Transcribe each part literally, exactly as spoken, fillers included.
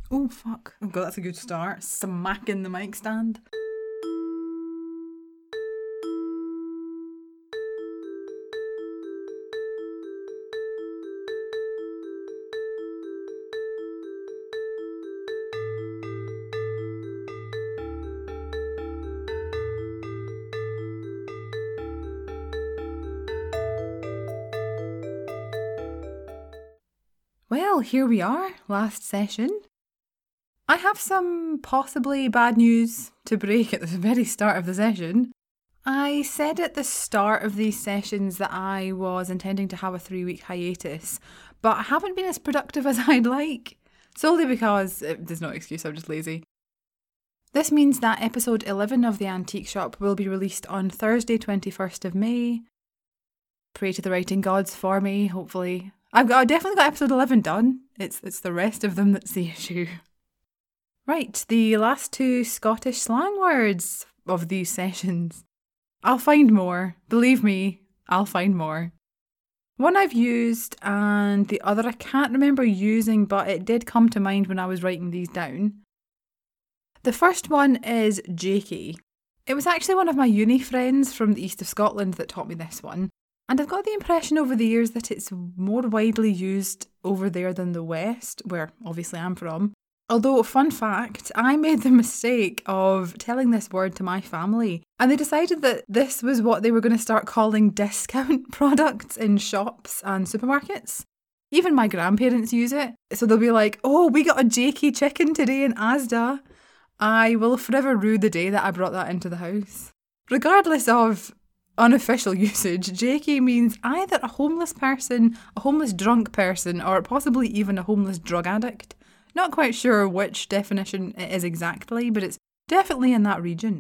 Oh, fuck. Oh, God, that's a good start. Smacking the mic stand. Well, here we are, last session. I have some possibly bad news to break at the very start of the session. I said at the start of these sessions that I was intending to have a three-week hiatus, but I haven't been as productive as I'd like, solely because, it, there's no excuse, I'm just lazy. This means that episode eleven of The Antique Shop will be released on Thursday, twenty-first of May. Pray to the writing gods for me, hopefully. I've got, I definitely got episode eleven done. It's it's the rest of them that's the issue. Right, the last two Scottish slang words of these sessions. I'll find more. Believe me, I'll find more. One I've used and the other I can't remember using, but it did come to mind when I was writing these down. The first one is jakey. It was actually one of my uni friends from the east of Scotland that taught me this one. And I've got the impression over the years that it's more widely used over there than the west, where obviously I'm from. Although, fun fact, I made the mistake of telling this word to my family, and they decided that this was what they were going to start calling discount products in shops and supermarkets. Even my grandparents use it. So they'll be like, oh, we got a jakey chicken today in Asda. I will forever rue the day that I brought that into the house. Regardless of unofficial usage, jakey means either a homeless person, a homeless drunk person, or possibly even a homeless drug addict. Not quite sure which definition it is exactly, but it's definitely in that region.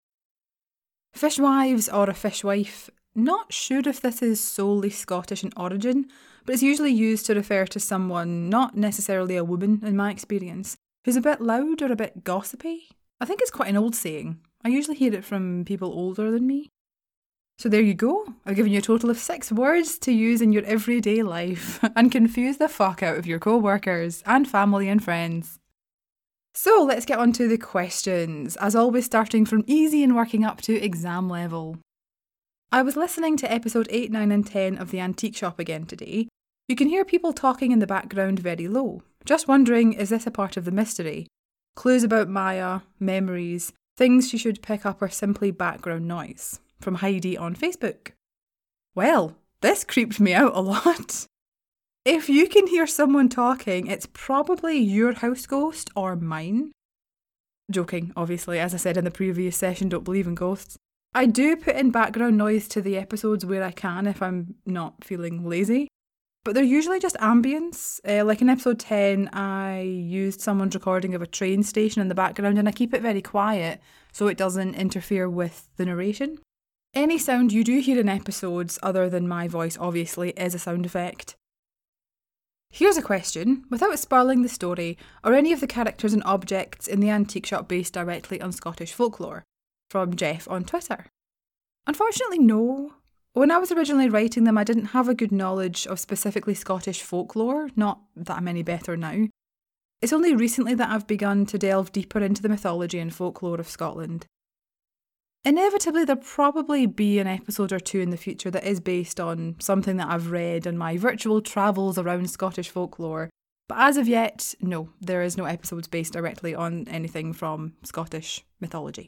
Fishwives or a fishwife, not sure if this is solely Scottish in origin, but it's usually used to refer to someone, not necessarily a woman in my experience, who's a bit loud or a bit gossipy. I think it's quite an old saying. I usually hear it from people older than me. So there you go. I've given you a total of six words to use in your everyday life and confuse the fuck out of your co-workers and family and friends. So let's get on to the questions, as always starting from easy and working up to exam level. I was listening to episode eight, nine and ten of The Antique Shop again today. You can hear people talking in the background very low. Just wondering, is this a part of the mystery? Clues about Maya, memories, things she should pick up, or simply background noise? From Heidi on Facebook. Well, this creeped me out a lot. If you can hear someone talking, it's probably your house ghost or mine. Joking, obviously, as I said in the previous session, don't believe in ghosts. I do put in background noise to the episodes where I can if I'm not feeling lazy, but they're usually just ambience. Uh, like in episode ten, I used someone's recording of a train station in the background and I keep it very quiet so it doesn't interfere with the narration. Any sound you do hear in episodes, other than my voice obviously, is a sound effect. Here's a question, without spoiling the story, are any of the characters and objects in the Antique Shop based directly on Scottish folklore? From Jeff on Twitter. Unfortunately, no. When I was originally writing them, I didn't have a good knowledge of specifically Scottish folklore, not that I'm any better now. It's only recently that I've begun to delve deeper into the mythology and folklore of Scotland. Inevitably, there'll probably be an episode or two in the future that is based on something that I've read and my virtual travels around Scottish folklore, but as of yet, no, there is no episodes based directly on anything from Scottish mythology.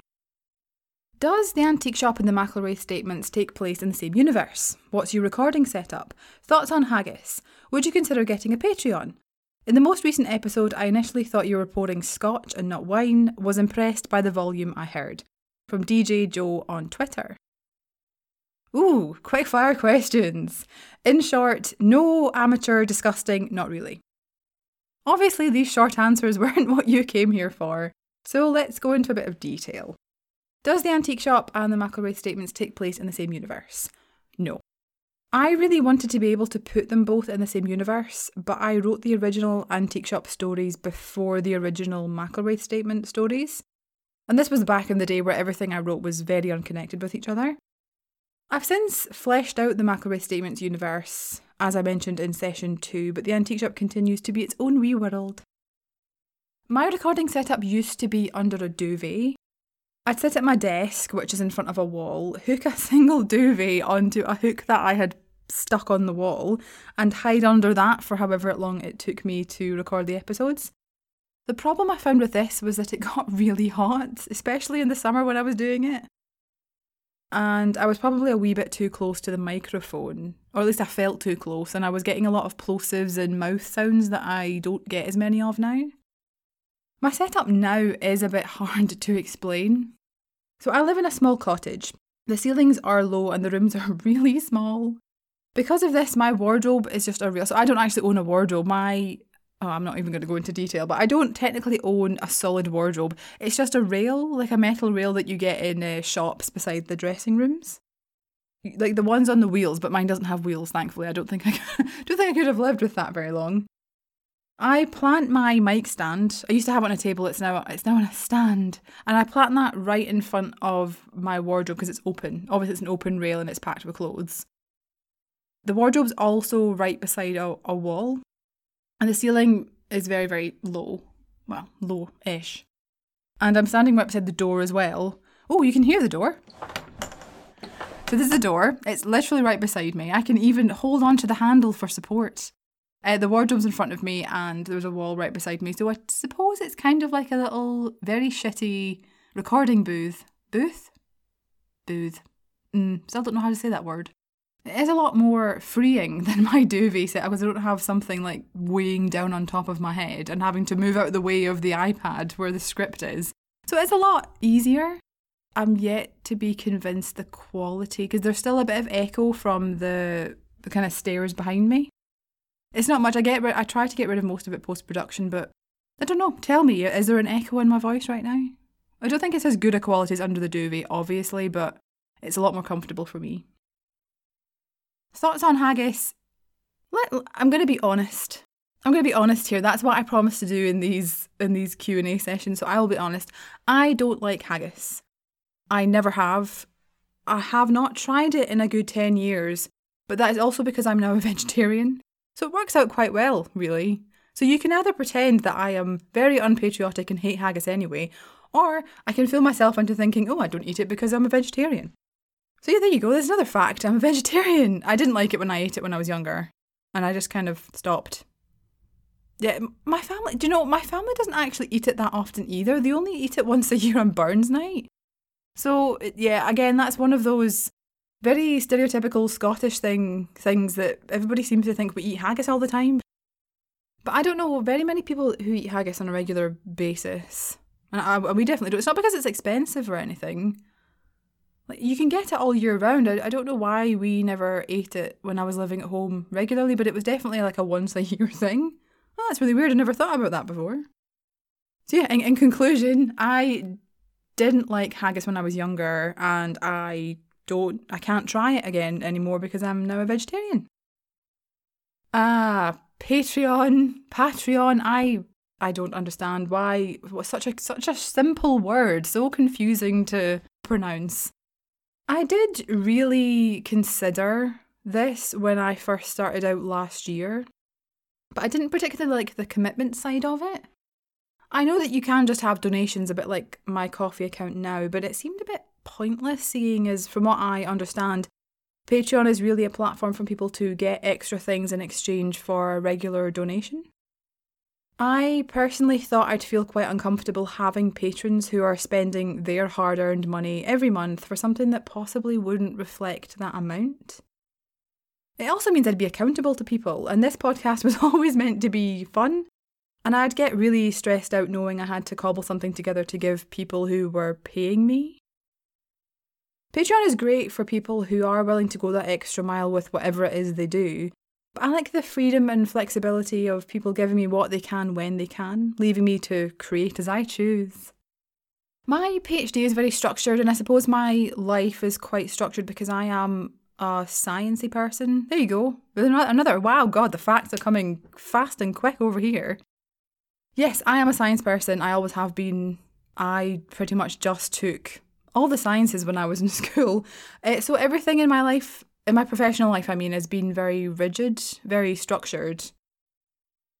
Does The Antique Shop and the McElroy statements take place in the same universe? What's your recording setup? Thoughts on haggis? Would you consider getting a Patreon? In the most recent episode, I initially thought you were pouring scotch and not wine, was impressed by the volume I heard. From D J Joe on Twitter. Ooh, quick fire questions. In short, no, amateur, disgusting, not really. Obviously, these short answers weren't what you came here for, so let's go into a bit of detail. Does the Antique Shop and the McElroy statements take place in the same universe? No. I really wanted to be able to put them both in the same universe, but I wrote the original Antique Shop stories before the original McElroy statement stories. And this was back in the day where everything I wrote was very unconnected with each other. I've since fleshed out the McElroy Statements universe, as I mentioned in session two, but the Antique Shop continues to be its own wee world. My recording setup used to be under a duvet. I'd sit at my desk, which is in front of a wall, hook a single duvet onto a hook that I had stuck on the wall, and hide under that for however long it took me to record the episodes. The problem I found with this was that it got really hot, especially in the summer when I was doing it. And I was probably a wee bit too close to the microphone, or at least I felt too close, and I was getting a lot of plosives and mouth sounds that I don't get as many of now. My setup now is a bit hard to explain. So I live in a small cottage. The ceilings are low and the rooms are really small. Because of this, my wardrobe is just a real... So I don't actually own a wardrobe. My... Oh, I'm not even going to go into detail, but I don't technically own a solid wardrobe. It's just a rail, like a metal rail that you get in uh, shops beside the dressing rooms. Like the ones on the wheels, but mine doesn't have wheels, thankfully. I don't think I could, don't think I could have lived with that very long. I plant my mic stand. I used to have it on a table. It's now it's now on a stand, and I plant that right in front of my wardrobe because it's open. Obviously, it's an open rail and it's packed with clothes. The wardrobe's also right beside a, a wall, and the ceiling is very very low. Well, low-ish, and I'm standing right beside the door as well. Oh, you can hear the door. So this is the door. It's literally right beside me. I can even hold on to the handle for support. Uh, the wardrobe's in front of me and there's a wall right beside me. So I suppose it's kind of like a little very shitty recording booth. Booth? Booth. Mm, still don't know how to say that word. It is a lot more freeing than my duvet set because I don't have something like weighing down on top of my head and having to move out of the way of the iPad where the script is. So it's a lot easier. I'm yet to be convinced the quality, because there's still a bit of echo from the, the kind of stairs behind me. It's not much. I get rid- I try to get rid of most of it post-production, but I don't know. Tell me, is there an echo in my voice right now? I don't think it's as good a quality as under the duvet, obviously, but it's a lot more comfortable for me. Thoughts on haggis? Let, I'm going to be honest. I'm going to be honest here. That's what I promised to do in these in these Q and A sessions, so I will be honest. I don't like haggis. I never have. I have not tried it in a good ten years, but that is also because I'm now a vegetarian. So it works out quite well, really. So you can either pretend that I am very unpatriotic and hate haggis anyway, or I can fool myself into thinking, oh, I don't eat it because I'm a vegetarian. So yeah, there you go. There's another fact. I'm a vegetarian. I didn't like it when I ate it when I was younger, and I just kind of stopped. Yeah, my family, do you know, my family doesn't actually eat it that often either. They only eat it once a year on Burns Night. So yeah, again, that's one of those very stereotypical Scottish thing things that everybody seems to think we eat haggis all the time. But I don't know very many people who eat haggis on a regular basis. And I, we definitely do. It's not because it's expensive or anything. Like, you can get it all year round. I, I don't know why we never ate it when I was living at home regularly, but it was definitely like a once a year thing. Oh, that's really weird. I never thought about that before. So yeah, in, in conclusion, I didn't like haggis when I was younger, and I don't, I can't try it again anymore because I'm now a vegetarian. Ah, Patreon, Patreon, I I don't understand why, what's such a such a simple word, so confusing to pronounce. I did really consider this when I first started out last year, but I didn't particularly like the commitment side of it. I know that you can just have donations a bit like my coffee account now, but it seemed a bit pointless, seeing as, from what I understand, Patreon is really a platform for people to get extra things in exchange for a regular donation. I personally thought I'd feel quite uncomfortable having patrons who are spending their hard-earned money every month for something that possibly wouldn't reflect that amount. It also means I'd be accountable to people, and this podcast was always meant to be fun, and I'd get really stressed out knowing I had to cobble something together to give people who were paying me. Patreon is great for people who are willing to go that extra mile with whatever it is they do, but I like the freedom and flexibility of people giving me what they can when they can, leaving me to create as I choose. My PhD is very structured, and I suppose my life is quite structured because I am a sciencey person. There you go. Another, wow, God, the facts are coming fast and quick over here. Yes, I am a science person. I always have been. I pretty much just took all the sciences when I was in school. Uh, so everything in my life, in my professional life, I mean, has been very rigid, very structured.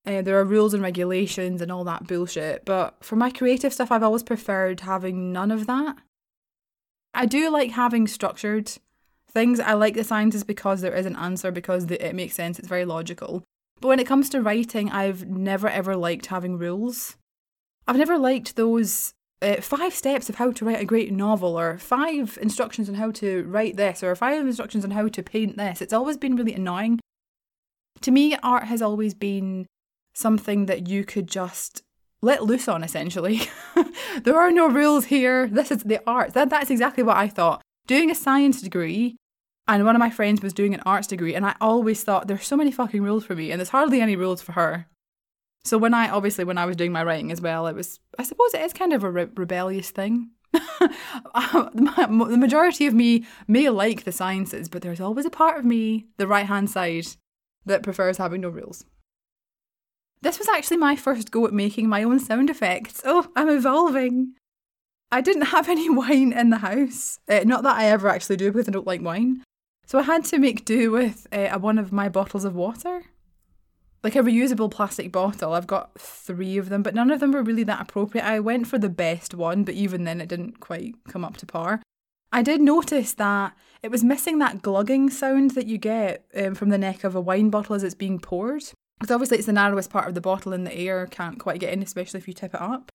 Uh, there are rules and regulations and all that bullshit. But for my creative stuff, I've always preferred having none of that. I do like having structured things. I like the sciences because there is an answer, because the, it makes sense. It's very logical. But when it comes to writing, I've never ever liked having rules. I've never liked those uh, five steps of how to write a great novel, or five instructions on how to write this, or five instructions on how to paint this. It's always been really annoying. To me, art has always been something that you could just let loose on, essentially. There are no rules here. This is the art. That, that's exactly what I thought. Doing a science degree, and one of my friends was doing an arts degree, and I always thought, there's so many fucking rules for me, and there's hardly any rules for her. So when I, obviously, when I was doing my writing as well, it was, I suppose it is kind of a re- rebellious thing. The majority of me may like the sciences, but there's always a part of me, the right-hand side, that prefers having no rules. This was actually my first go at making my own sound effects. Oh, I'm evolving. I didn't have any wine in the house. Uh, not that I ever actually do, because I don't like wine. So I had to make do with uh, one of my bottles of water. Like a reusable plastic bottle. I've got three of them, but none of them were really that appropriate. I went for the best one, but even then it didn't quite come up to par. I did notice that it was missing that glugging sound that you get um, from the neck of a wine bottle as it's being poured. Because obviously it's the narrowest part of the bottle and the air can't quite get in, especially if you tip it up.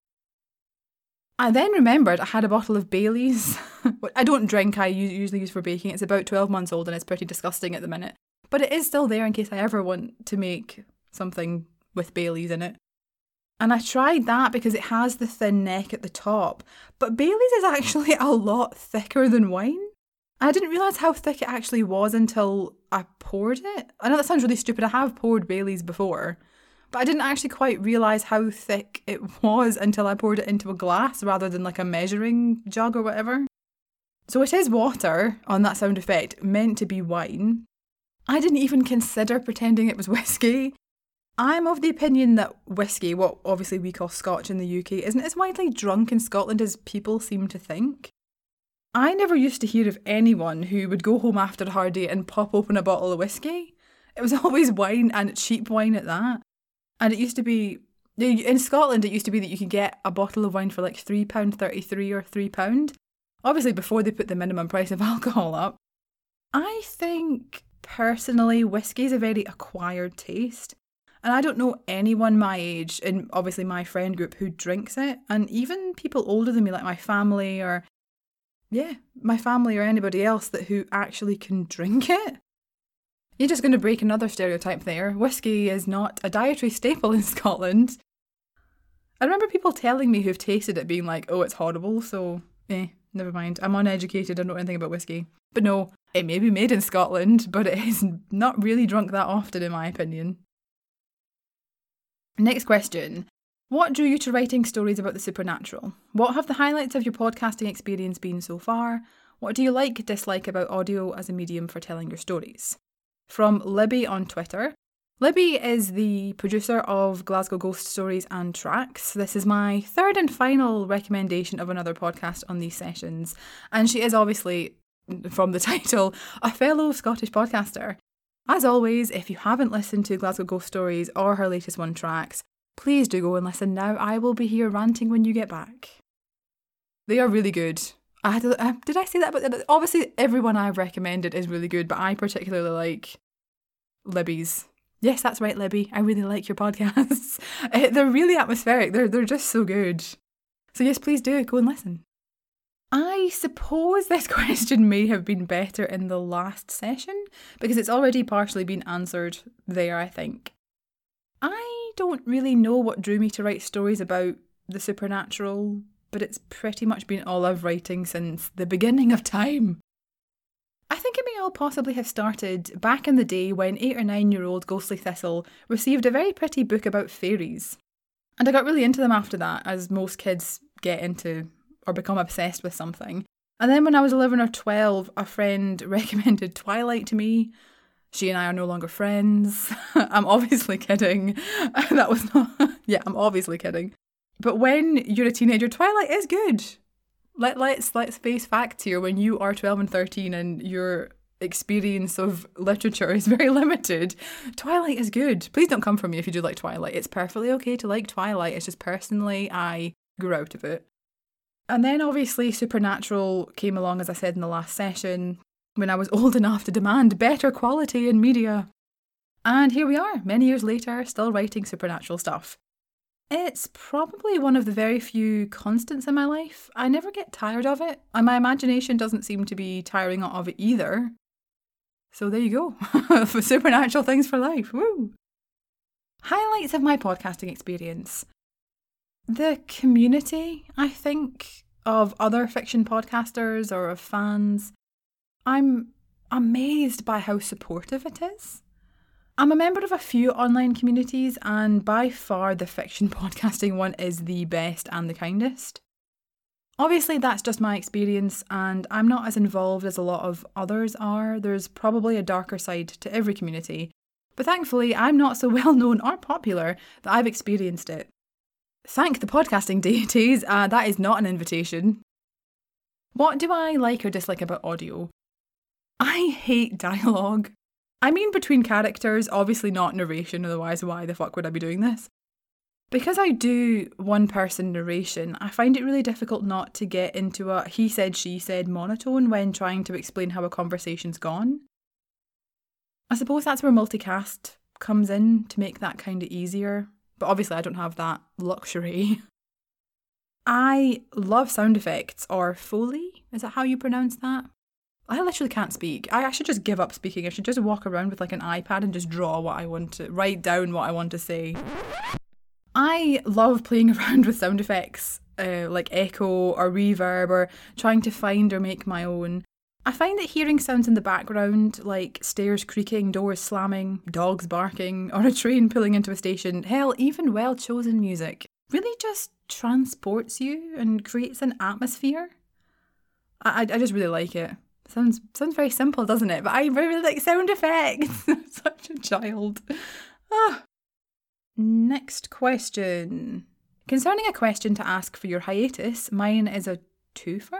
I then remembered I had a bottle of Baileys. I don't drink, I usually use for baking. It's about twelve months old and it's pretty disgusting at the minute. But it is still there in case I ever want to make something with Baileys in it. And I tried that because it has the thin neck at the top. But Baileys is actually a lot thicker than wine. I didn't realise how thick it actually was until I poured it. I know that sounds really stupid. I have poured Baileys before. But I didn't actually quite realise how thick it was until I poured it into a glass rather than like a measuring jug or whatever. So it is water on that sound effect, meant to be wine. I didn't even consider pretending it was whiskey. I'm of the opinion that whiskey, what obviously we call Scotch in the U K, isn't as widely drunk in Scotland as people seem to think. I never used to hear of anyone who would go home after a hard day and pop open a bottle of whiskey. It was always wine, and cheap wine at that. And it used to be, in Scotland it used to be that you could get a bottle of wine for like three pounds thirty-three or three pounds. Obviously before they put the minimum price of alcohol up. I think, personally, whiskey is a very acquired taste. And I don't know anyone my age, and obviously my friend group, who drinks it. And even people older than me, like my family or, yeah, my family or anybody else that who actually can drink it. You're just going to break another stereotype there. Whiskey is not a dietary staple in Scotland. I remember people telling me who've tasted it being like, oh, it's horrible, so eh, never mind. I'm uneducated, I don't know anything about whiskey. But no, it may be made in Scotland, but it is not really drunk that often in my opinion. Next question. What drew you to writing stories about the supernatural? What have the highlights of your podcasting experience been so far? What do you like, dislike about audio as a medium for telling your stories? From Libby on Twitter. Libby is the producer of Glasgow Ghost Stories and Tracks. This is my third and final recommendation of another podcast on these sessions. And she is obviously, from the title, a fellow Scottish podcaster. As always, if you haven't listened to Glasgow Ghost Stories or her latest one, Tracks, please do go and listen now. I will be here ranting when you get back. They are really good. I had to, uh, did I say that? But obviously everyone I've recommended is really good, but I particularly like Libby's. Yes, that's right, Libby. I really like your podcasts. Uh, they're really atmospheric. They're they're just so good. So yes, please do go and listen. I suppose this question may have been better in the last session because it's already partially been answered there, I think. I don't really know what drew me to write stories about the supernatural, but it's pretty much been all I've writing since the beginning of time. I think it may all possibly have started back in the day when eight or nine year old Ghostly Thistle received a very pretty book about fairies. And I got really into them after that, as most kids get into or become obsessed with something. And then when I was eleven or twelve, a friend recommended Twilight to me. She and I are no longer friends. I'm obviously kidding. That was not... yeah, I'm obviously kidding. But when you're a teenager, Twilight is good. Let, let's let's face facts here. When you are twelve and thirteen and you're experience of literature is very limited. Twilight is good. Please don't come for me if you do like Twilight. It's perfectly okay to like Twilight. It's just personally, I grew out of it. And then obviously Supernatural came along, as I said in the last session, when I was old enough to demand better quality in media. And here we are, many years later, still writing Supernatural stuff. It's probably one of the very few constants in my life. I never get tired of it, and my imagination doesn't seem to be tiring of it either. So there you go. For Supernatural things for life. Woo! Highlights of my podcasting experience. The community, I think, of other fiction podcasters or of fans. I'm amazed by how supportive it is. I'm a member of a few online communities, and by far the fiction podcasting one is the best and the kindest. Obviously, that's just my experience, and I'm not as involved as a lot of others are. There's probably a darker side to every community, but thankfully I'm not so well known or popular that I've experienced it. Thank the podcasting deities, uh, that is not an invitation. What do I like or dislike about audio? I hate dialogue. I mean between characters, obviously not narration, otherwise why the fuck would I be doing this? Because I do one-person narration, I find it really difficult not to get into a he said, she said monotone when trying to explain how a conversation's gone. I suppose that's where multicast comes in to make that kind of easier, but obviously I don't have that luxury. I love sound effects, or Foley, is that how you pronounce that? I literally can't speak. I, I should just give up speaking. I should just walk around with like an iPad and just draw what I want to, write down what I want to say. I love playing around with sound effects, uh, like echo or reverb, or trying to find or make my own. I find that hearing sounds in the background, like stairs creaking, doors slamming, dogs barking, or a train pulling into a station, hell, even well-chosen music, really just transports you and creates an atmosphere. I, I just really like it. Sounds sounds very simple, doesn't it? But I really like sound effects. I'm such a child. Ah. Next question. Concerning a question to ask for your hiatus, mine is a twofer?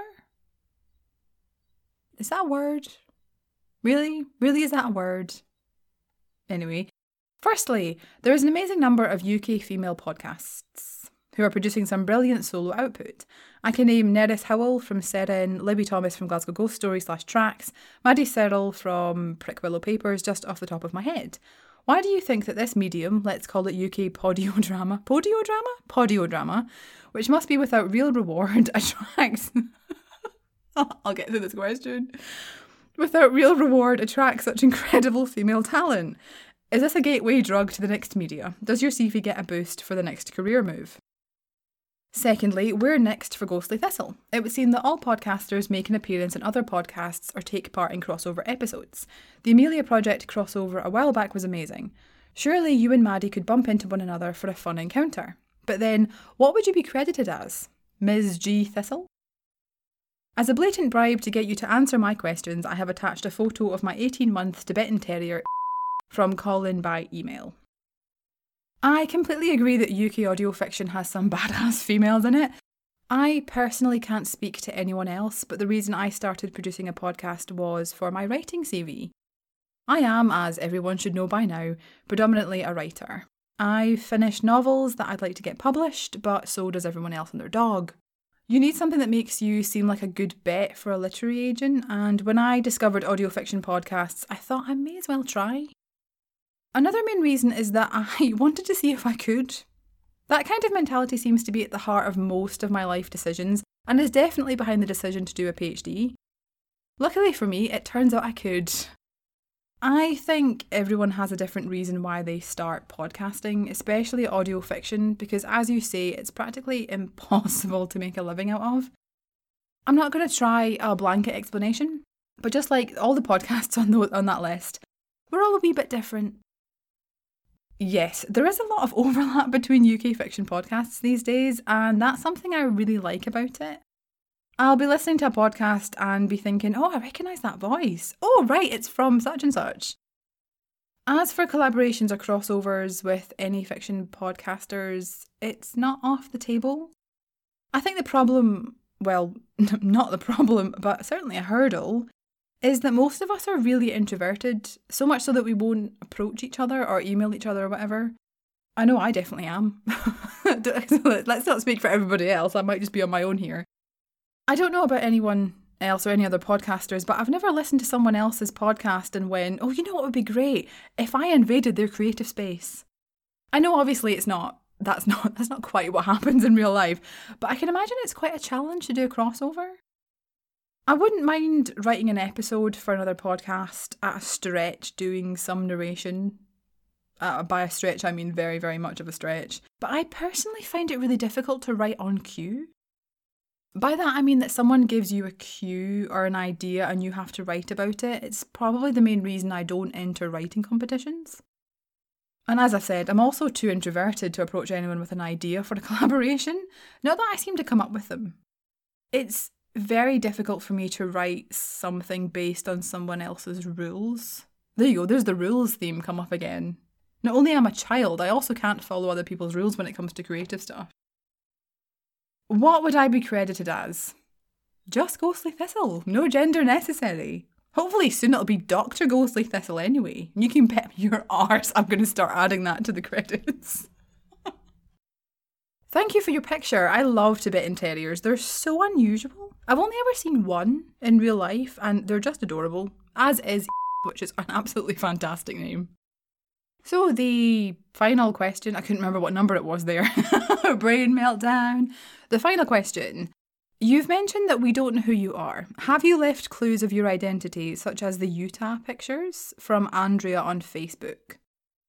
Is that a word? Really? Really, is that a word? Anyway, firstly, there is an amazing number of U K female podcasts who are producing some brilliant solo output. I can name Nerys Howell from Seren, Libby Thomas from Glasgow Ghost Story slash Tracks, Maddie Searle from Prick Willow Papers, just off the top of my head. Why do you think that this medium, let's call it U K podiodrama, podiodrama? Podiodrama, which must be without real reward, attracts... I'll get to this question. Without real reward, attracts such incredible female talent? Is this a gateway drug to the next media? Does your C V get a boost for the next career move? Secondly, we're next for Ghostly Thistle. It would seem that all podcasters make an appearance in other podcasts or take part in crossover episodes. The Amelia Project crossover a while back was amazing. Surely you and Maddie could bump into one another for a fun encounter. But then, what would you be credited as? Miz G Thistle? As a blatant bribe to get you to answer my questions, I have attached a photo of my eighteen-month Tibetan Terrier from Colin by email. I completely agree that U K audio fiction has some badass females in it. I personally can't speak to anyone else, but the reason I started producing a podcast was for my writing C V. I am, as everyone should know by now, predominantly a writer. I've finished novels that I'd like to get published, but so does everyone else and their dog. You need something that makes you seem like a good bet for a literary agent, and when I discovered audio fiction podcasts, I thought I may as well try. Another main reason is that I wanted to see if I could. That kind of mentality seems to be at the heart of most of my life decisions, and is definitely behind the decision to do a PhD. Luckily for me, it turns out I could. I think everyone has a different reason why they start podcasting, especially audio fiction, because as you say, it's practically impossible to make a living out of. I'm not going to try a blanket explanation, but just like all the podcasts on, the, on that list, we're all a wee bit different. Yes, there is a lot of overlap between U K fiction podcasts these days, and that's something I really like about it. I'll be listening to a podcast and be thinking, oh, I recognise that voice. Oh, right, it's from such and such. As for collaborations or crossovers with any fiction podcasters, it's not off the table. I think the problem, well, not the problem, but certainly a hurdle, is that most of us are really introverted, so much so that we won't approach each other or email each other or whatever. I know I definitely am. Let's not speak for everybody else. I might just be on my own here. I don't know about anyone else or any other podcasters, but I've never listened to someone else's podcast and went, oh, you know what would be great? If I invaded their creative space. I know obviously it's not, that's not, that's not quite what happens in real life, but I can imagine it's quite a challenge to do a crossover. I wouldn't mind writing an episode for another podcast at a stretch, doing some narration. Uh, by a stretch, I mean very, very much of a stretch. But I personally find it really difficult to write on cue. By that, I mean that someone gives you a cue or an idea and you have to write about it. It's probably the main reason I don't enter writing competitions. And as I've said, I'm also too introverted to approach anyone with an idea for a collaboration. Not that I seem to come up with them. It's very difficult for me to write something based on someone else's rules. There you go, there's the rules theme come up again. Not only am I a child, I also can't follow other people's rules when it comes to creative stuff. What would I be credited as? Just Ghostly Thistle, no gender necessary. Hopefully soon it'll be Doctor Ghostly Thistle anyway. You can bet your arse I'm going to start adding that to the credits. Thank you for your picture. I love Tibetan Terriers. They're so unusual. I've only ever seen one in real life and they're just adorable. As is which is an absolutely fantastic name. So the final question, I couldn't remember what number it was there. Brain meltdown. The final question. You've mentioned that we don't know who you are. Have you left clues of your identity, such as the Utah pictures from Andrea on Facebook?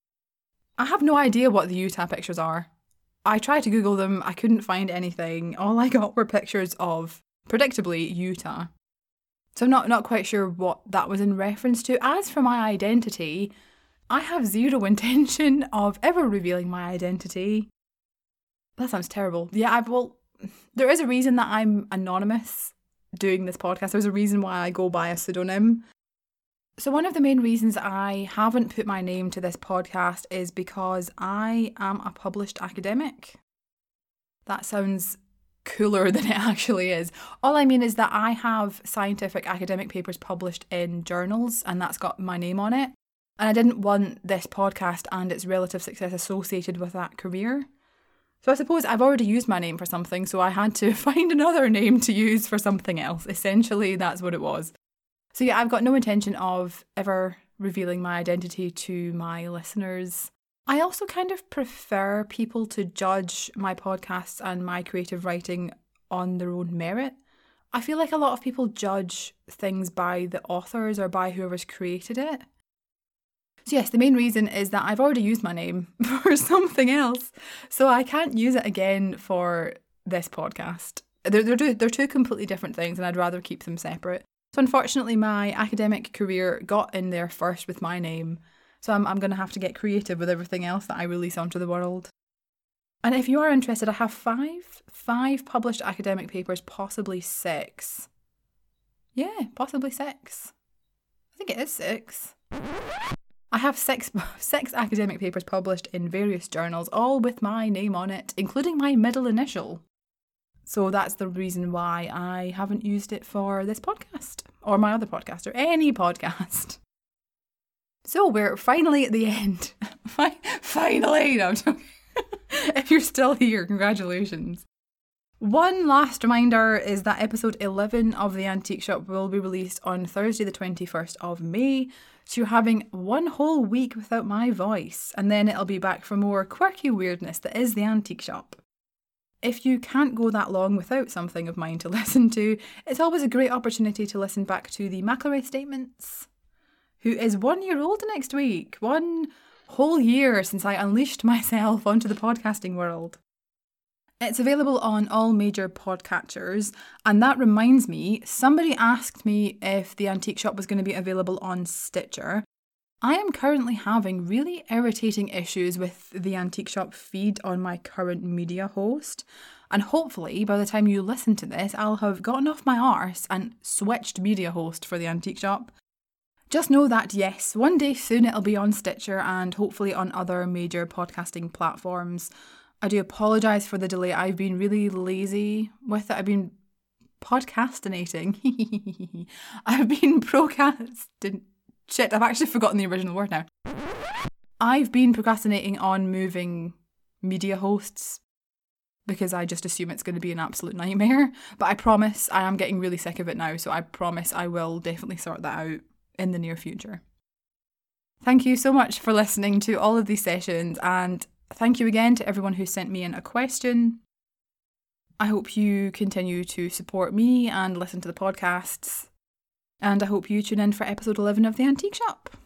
I have no idea what the Utah pictures are. I tried to Google them, I couldn't find anything. All I got were pictures of, predictably, Utah. So I'm not, not quite sure what that was in reference to. As for my identity, I have zero intention of ever revealing my identity. That sounds terrible. Yeah, I well, there is a reason that I'm anonymous doing this podcast. There's a reason why I go by a pseudonym. So one of the main reasons I haven't put my name to this podcast is because I am a published academic. That sounds cooler than it actually is. All I mean is that I have scientific academic papers published in journals and that's got my name on it. And I didn't want this podcast and its relative success associated with that career. So I suppose I've already used my name for something, so I had to find another name to use for something else. Essentially, that's what it was. So yeah, I've got no intention of ever revealing my identity to my listeners. I also kind of prefer people to judge my podcasts and my creative writing on their own merit. I feel like a lot of people judge things by the authors or by whoever's created it. So yes, the main reason is that I've already used my name for something else, so I can't use it again for this podcast. They're, they're, two, they're two completely different things and I'd rather keep them separate. So unfortunately, my academic career got in there first with my name, so I'm, I'm going to have to get creative with everything else that I release onto the world. And if you are interested, I have five, five published academic papers, possibly six. Yeah, possibly six. I think it is six. I have six, six academic papers published in various journals, all with my name on it, including my middle initial. So that's the reason why I haven't used it for this podcast, or my other podcast, or any podcast. So we're finally at the end. Finally! No, I'm joking. If you're still here, congratulations. One last reminder is that episode eleven of The Antique Shop will be released on Thursday the twenty-first of May. So you're having one whole week without my voice, and then it'll be back for more quirky weirdness that is The Antique Shop. If you can't go that long without something of mine to listen to, it's always a great opportunity to listen back to the McElroy Statements, who is one year old next week. One whole year since I unleashed myself onto the podcasting world. It's available on all major podcatchers, and that reminds me, somebody asked me if The Antique Shop was going to be available on Stitcher. I am currently having really irritating issues with the Antique Shop feed on my current media host, and hopefully by the time you listen to this, I'll have gotten off my arse and switched media host for the Antique Shop. Just know that yes, one day soon it'll be on Stitcher and hopefully on other major podcasting platforms. I do apologise for the delay. I've been really lazy with it. I've been podcastinating. I've been procrastinating. Shit, I've actually forgotten the original word now. I've been procrastinating on moving media hosts because I just assume it's going to be an absolute nightmare. But I promise I am getting really sick of it now, so I promise I will definitely sort that out in the near future. Thank you so much for listening to all of these sessions, and thank you again to everyone who sent me in a question. I hope you continue to support me and listen to the podcasts, and I hope you tune in for episode eleven of The Antique Shop.